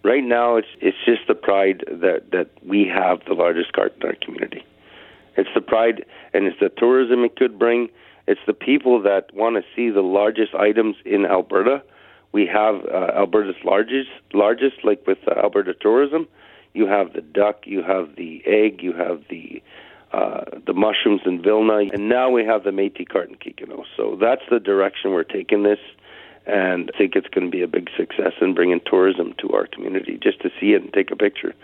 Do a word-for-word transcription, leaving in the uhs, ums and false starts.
Right now, it's it's just the pride that, that we have the largest cart in our community. It's the pride, and it's the tourism it could bring. It's the people that want to see the largest items in Alberta. We have uh, Alberta's largest, largest, like with uh, Alberta Tourism. You have the duck, you have the egg, you have the uh, the mushrooms in Vilna, and now we have the Métis cart in Kikino. So that's the direction we're taking this, and I think it's going to be a big success in bringing tourism to our community, just to see it and take a picture.